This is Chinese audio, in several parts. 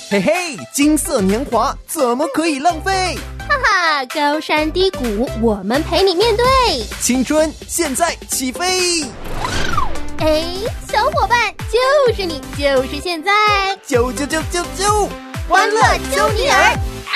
嘿嘿，金色年华怎么可以浪费？ 哈哈，高山低谷我们陪你面对， 青春现在起飞。 哎，小伙伴，就是你，就是现在， 啾， 欢乐揪尼尔，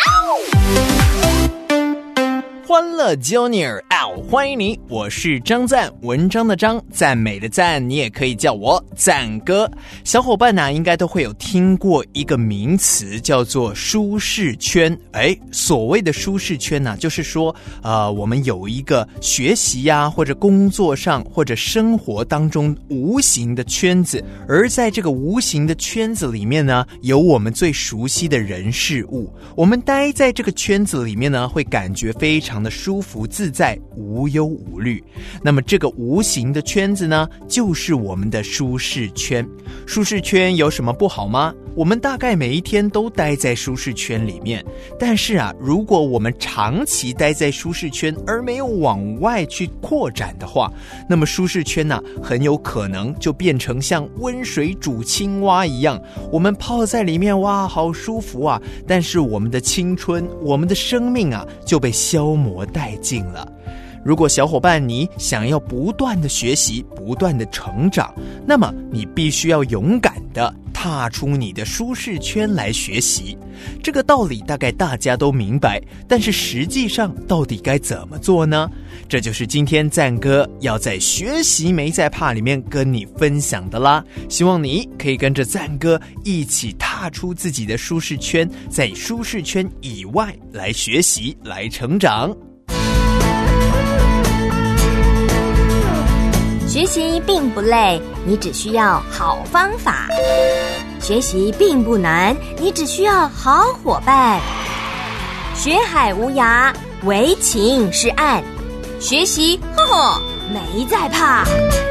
欢乐揪尼尔，欢迎你，我是张赞，文章的张，赞美的赞，你也可以叫我赞哥。小伙伴呢，应该都会有听过一个名词，叫做舒适圈。所谓的舒适圈呢，就是说，我们有一个学习呀，或者工作上，或者生活当中无形的圈子，而在这个无形的圈子里面呢，有我们最熟悉的人事物。我们待在这个圈子里面呢，会感觉非常的舒服自在，无忧无虑。那么这个无形的圈子呢，就是我们的舒适圈。舒适圈有什么不好吗？我们大概每一天都待在舒适圈里面，但是如果我们长期待在舒适圈而没有往外去扩展的话，那么舒适圈很有可能就变成像温水煮青蛙一样，我们泡在里面，哇，好舒服啊，但是我们的青春，我们的生命就被消磨殆尽了。如果小伙伴你想要不断的学习，不断的成长，那么你必须要勇敢的踏出你的舒适圈来学习。这个道理大概大家都明白，但是实际上到底该怎么做呢？这就是今天赞哥要在学习没在怕里面跟你分享的啦。希望你可以跟着赞哥一起踏出自己的舒适圈，在舒适圈以外来学习，来成长。 学习并不累，你只需要好方法；学习并不难，你只需要好伙伴。学海无涯，唯情是岸。学习，没在怕。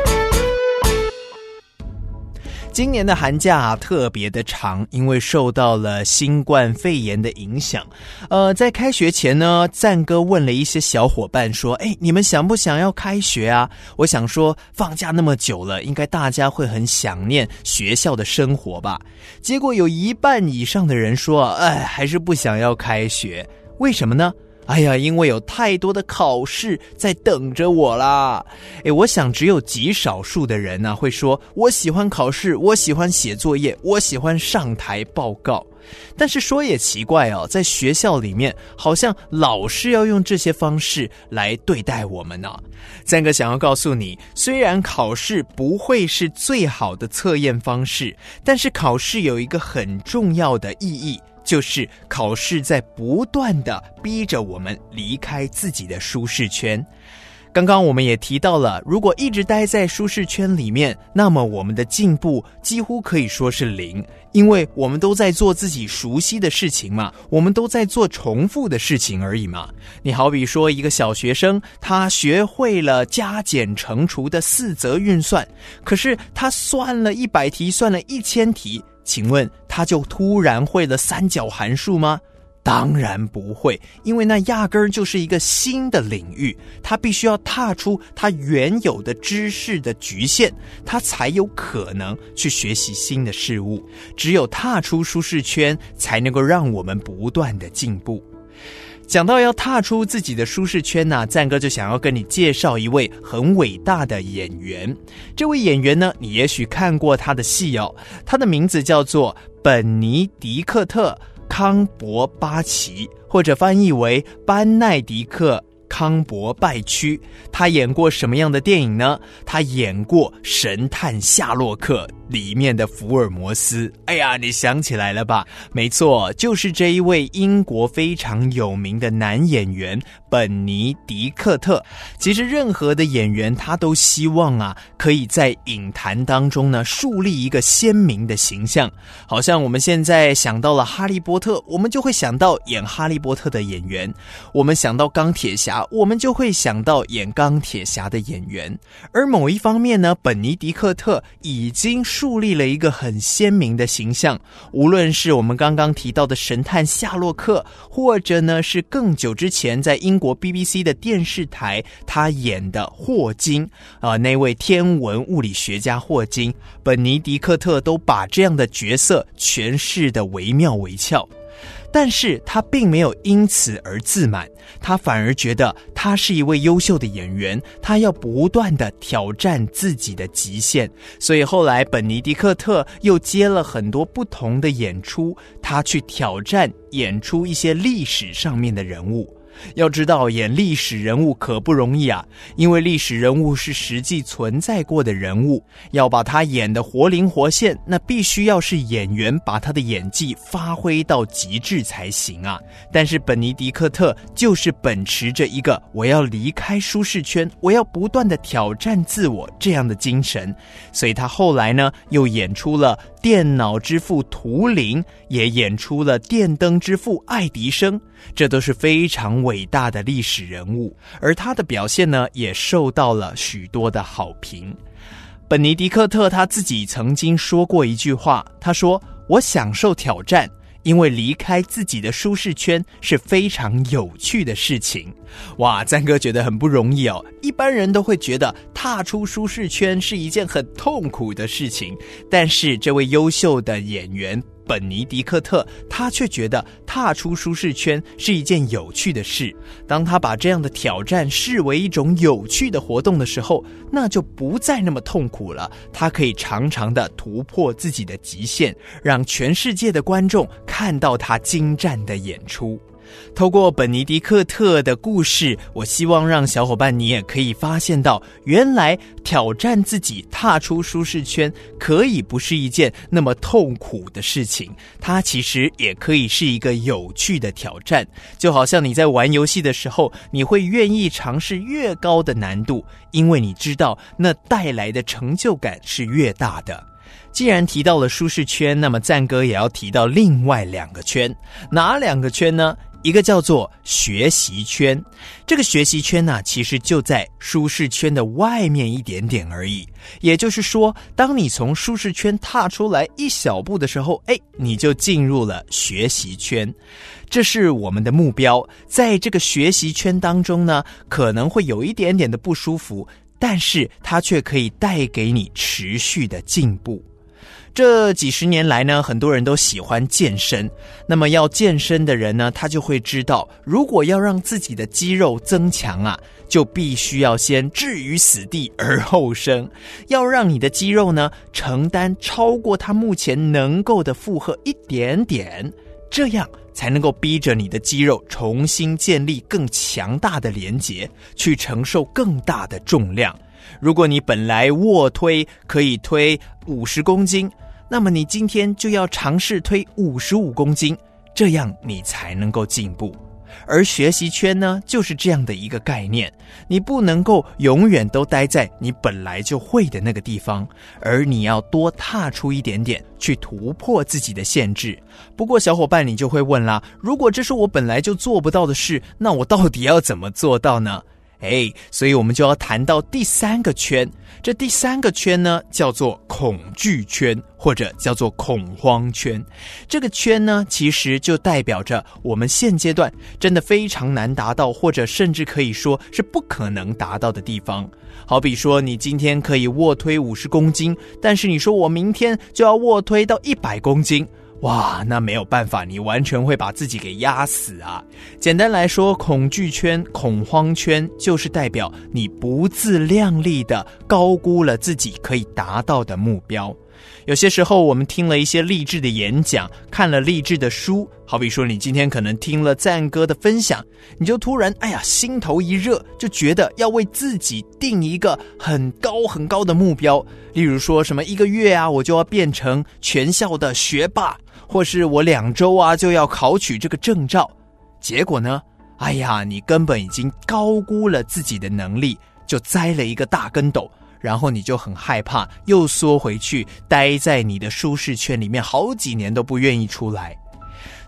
今年的寒假特别的长，因为受到了新冠肺炎的影响。在开学前呢，赞哥问了一些小伙伴说，你们想不想要开学啊？我想说，放假那么久了，应该大家会很想念学校的生活吧。结果有一半以上的人说，还是不想要开学。为什么呢？因为有太多的考试在等着我啦。我想只有极少数的人会说，我喜欢考试，我喜欢写作业，我喜欢上台报告。但是说也奇怪在学校里面，好像老是要用这些方式来对待我们呢。赞哥想要告诉你，虽然考试不会是最好的测验方式，但是考试有一个很重要的意义，就是考试在不断的逼着我们离开自己的舒适圈。刚刚我们也提到了，如果一直待在舒适圈里面，那么我们的进步几乎可以说是零，因为我们都在做自己熟悉的事情嘛，我们都在做重复的事情而已嘛。你好比说一个小学生，他学会了加减乘除的4则运算，可是他算了100题，算了1000题，请问他就突然会了三角函数吗？当然不会，因为那压根儿就是一个新的领域，他必须要踏出他原有的知识的局限，他才有可能去学习新的事物。只有踏出舒适圈，才能够让我们不断的进步。讲到要踏出自己的舒适圈赞哥就想要跟你介绍一位很伟大的演员。这位演员呢，你也许看过他的戏他的名字叫做本尼迪克特·康伯巴奇，或者翻译为班奈迪克康伯拜区。他演过什么样的电影呢？他演过《神探夏洛克》里面的福尔摩斯。你想起来了吧？没错，就是这一位英国非常有名的男演员本尼迪克特。其实任何的演员他都希望可以在影坛当中呢树立一个鲜明的形象。好像我们现在想到了哈利波特，我们就会想到演哈利波特的演员；我们想到钢铁侠， 啊，我们就会想到演钢铁侠的演员。而某一方面呢，本尼迪克特已经树立了一个很鲜明的形象，无论是我们刚刚提到的神探夏洛克，或者呢是更久之前在英国 BBC 的电视台他演的霍金那位天文物理学家霍金，本尼迪克特都把这样的角色诠释得惟妙惟肖。但是他并没有因此而自满，他反而觉得他是一位优秀的演员，他要不断地挑战自己的极限。所以后来本尼迪克特又接了很多不同的演出，他去挑战演出一些历史上面的人物。要知道演历史人物可不容易啊，因为历史人物是实际存在过的人物，要把他演得活灵活现，那必须要是演员把他的演技发挥到极致才行啊。但是本尼迪克特就是秉持着一个我要离开舒适圈，我要不断的挑战自我这样的精神，所以他后来呢又演出了电脑之父图灵，也演出了电灯之父爱迪生，这都是非常伟大的历史人物，而他的表现呢也受到了许多的好评。本尼迪克特他自己曾经说过一句话，他说：我享受挑战，因为离开自己的舒适圈是非常有趣的事情。哇，赞哥觉得很不容易哦。一般人都会觉得踏出舒适圈是一件很痛苦的事情，但是这位优秀的演员本尼迪克特他却觉得踏出舒适圈是一件有趣的事。当他把这样的挑战视为一种有趣的活动的时候，那就不再那么痛苦了，他可以常常的突破自己的极限，让全世界的观众看到他精湛的演出。透过本尼迪克特的故事，我希望让小伙伴你也可以发现到，原来挑战自己踏出舒适圈可以不是一件那么痛苦的事情，它其实也可以是一个有趣的挑战。就好像你在玩游戏的时候，你会愿意尝试越高的难度，因为你知道那带来的成就感是越大的。既然提到了舒适圈，那么赞哥也要提到另外两个圈。哪两个圈呢？一个叫做学习圈，这个学习圈呢，其实就在舒适圈的外面一点点而已。也就是说，当你从舒适圈踏出来一小步的时候，你就进入了学习圈。这是我们的目标。在这个学习圈当中呢，可能会有一点点的不舒服，但是它却可以带给你持续的进步。这几十年来呢，很多人都喜欢健身。那么要健身的人呢，他就会知道，如果要让自己的肌肉增强啊，就必须要先置于死地而后生。要让你的肌肉呢，承担超过它目前能够的负荷一点点，这样才能够逼着你的肌肉重新建立更强大的连结，去承受更大的重量。如果你本来卧推可以推50公斤，那么你今天就要尝试推55公斤，这样你才能够进步。而学习圈呢，就是这样的一个概念，你不能够永远都待在你本来就会的那个地方，而你要多踏出一点点，去突破自己的限制。不过小伙伴你就会问啦，如果这是我本来就做不到的事，那我到底要怎么做到呢？所以我们就要谈到第三个圈。这第三个圈呢，叫做恐惧圈，或者叫做恐慌圈。这个圈呢，其实就代表着我们现阶段真的非常难达到，或者甚至可以说是不可能达到的地方。好比说，你今天可以卧推50公斤，但是你说我明天就要卧推到100公斤，哇，那没有办法，你完全会把自己给压死啊。简单来说，恐惧圈、恐慌圈就是代表你不自量力的高估了自己可以达到的目标。有些时候我们听了一些励志的演讲，看了励志的书，好比说你今天可能听了赞哥的分享，你就突然心头一热，就觉得要为自己定一个很高很高的目标。例如说什么1个月啊，我就要变成全校的学霸，或是我2周啊就要考取这个证照。结果呢，你根本已经高估了自己的能力，就栽了一个大跟斗，然后你就很害怕，又缩回去，待在你的舒适圈里面好几年都不愿意出来。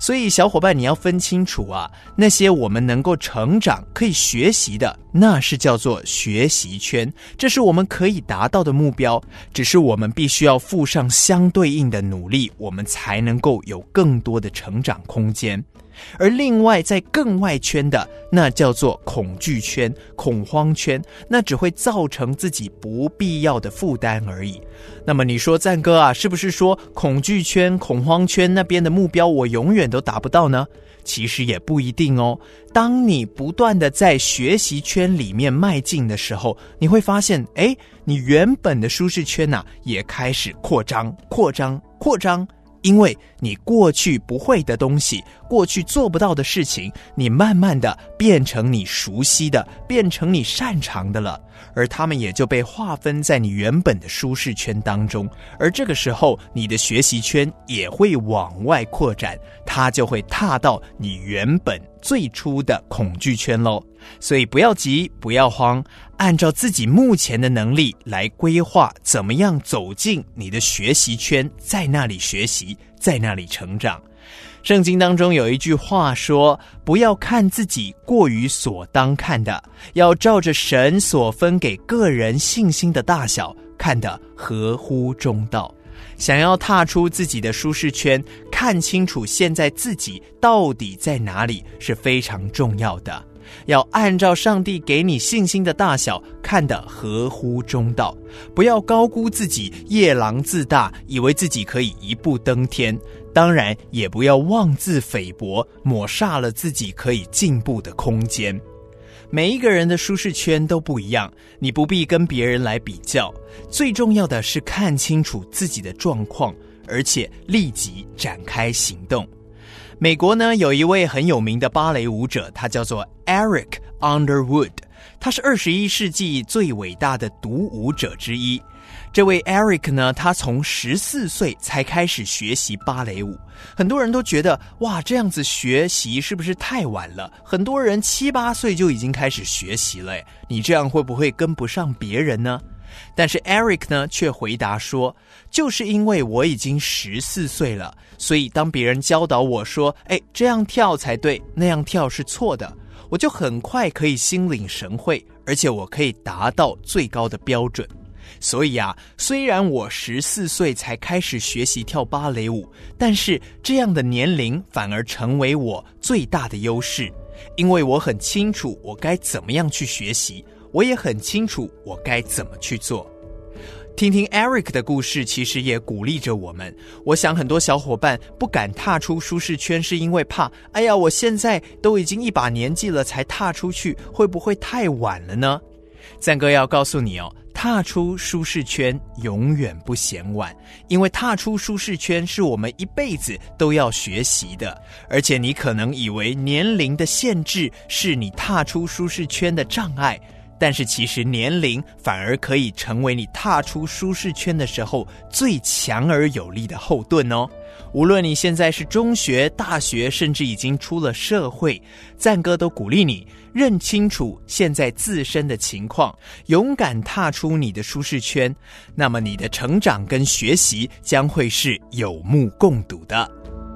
所以小伙伴，你要分清楚啊，那些我们能够成长可以学习的，那是叫做学习圈，这是我们可以达到的目标，只是我们必须要付上相对应的努力，我们才能够有更多的成长空间。而另外在更外圈的，那叫做恐惧圈、恐慌圈，那只会造成自己不必要的负担而已。那么你说赞哥啊，是不是说恐惧圈、恐慌圈那边的目标我永远都达不到呢？其实也不一定哦。当你不断的在学习圈里面迈进的时候，你会发现，你原本的舒适圈啊，也开始扩张。因为你过去不会的东西，过去做不到的事情，你慢慢的变成你熟悉的，变成你擅长的了，而他们也就被划分在你原本的舒适圈当中，而这个时候你的学习圈也会往外扩展，它就会踏到你原本最初的恐惧圈咯。所以不要急，不要慌，按照自己目前的能力来规划怎么样走进你的学习圈，在那里学习，在那里成长。圣经当中有一句话说，不要看自己过于所当看的，要照着神所分给个人信心的大小，看得合乎中道。想要踏出自己的舒适圈，看清楚现在自己到底在哪里，是非常重要的。要按照上帝给你信心的大小，看得合乎中道，不要高估自己，夜郎自大，以为自己可以一步登天。当然也不要妄自菲薄，抹煞了自己可以进步的空间。每一个人的舒适圈都不一样，你不必跟别人来比较，最重要的是看清楚自己的状况，而且立即展开行动。美国呢，有一位很有名的芭蕾舞者，他叫做 Eric Underwood， 他是21世纪最伟大的独舞者之一。这位 Eric 呢，他从14岁才开始学习芭蕾舞。很多人都觉得，哇，这样子学习是不是太晚了？很多人7、8岁就已经开始学习了，你这样会不会跟不上别人呢？但是 Eric 呢，却回答说，就是因为我已经14岁了，所以当别人教导我说，这样跳才对，那样跳是错的，我就很快可以心领神会，而且我可以达到最高的标准。所以啊，虽然我14岁才开始学习跳芭蕾舞，但是这样的年龄反而成为我最大的优势，因为我很清楚我该怎么样去学习，我也很清楚我该怎么去做。听听 Eric 的故事，其实也鼓励着我们。我想很多小伙伴不敢踏出舒适圈，是因为怕，我现在都已经一把年纪了才踏出去，会不会太晚了呢？赞哥要告诉你哦，踏出舒适圈永远不嫌晚，因为踏出舒适圈是我们一辈子都要学习的。而且你可能以为年龄的限制是你踏出舒适圈的障碍，但是其实年龄反而可以成为你踏出舒适圈的时候最强而有力的后盾哦。无论你现在是中学、大学，甚至已经出了社会，赞哥都鼓励你认清楚现在自身的情况，勇敢踏出你的舒适圈，那么你的成长跟学习将会是有目共睹的。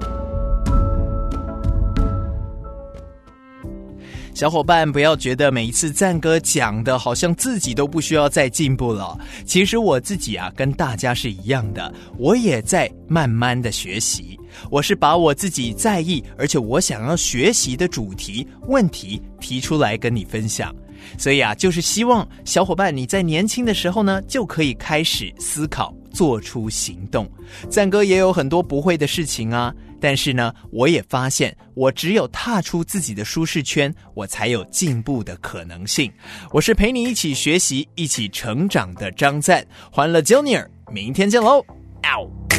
小伙伴不要觉得每一次赞哥讲的好像自己都不需要再进步了，其实我自己啊跟大家是一样的，我也在慢慢的学习，我是把我自己在意而且我想要学习的主题问题提出来跟你分享。所以啊，就是希望小伙伴你在年轻的时候呢就可以开始思考，做出行动。赞哥也有很多不会的事情啊，但是呢，我也发现我只有踏出自己的舒适圈，我才有进步的可能性。我是陪你一起学习一起成长的张赞，欢乐 Junior， 明天见喽。